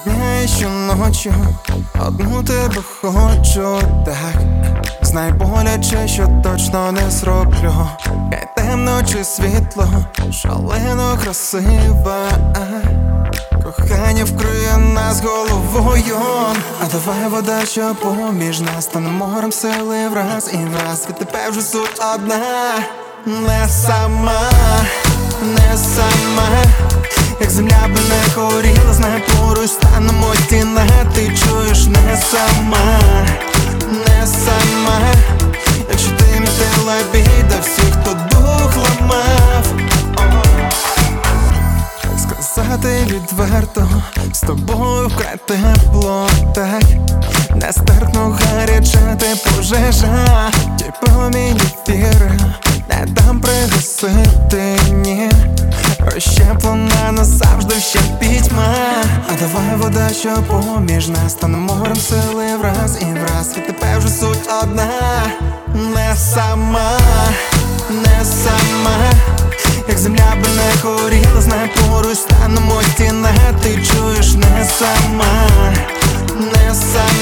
Щодня і щоночі одну тебе хочу, так. Знай боляче, що точно не зроблю. Хай темно чи світло, шалено красива. Кохання вкриє нас головою. А давай вода, що поміж нас стане морем сили враз і враз. Від тебе вже суть одна. Не сама, не сама. Як земля би не горіла, знай поруч станемо стіна. Ти чуєш, не сама, не сама. Якщо ти мітила біда всіх, хто дух ламав. Сказати відверто, з тобою вкрай тепло, так. Нестерпно гаряча ти пожежа. Ті промінь ефіри не дам пригасити, ні. Розщеплена назавжди ще пітьма. А давай вода, що поміж нас стане морем сили враз і враз. Від тебе вже суть одна. Не сама, не сама. Як земля би не горіла, знай поруч станемо стіна. Ти чуєш, не сама, не сама.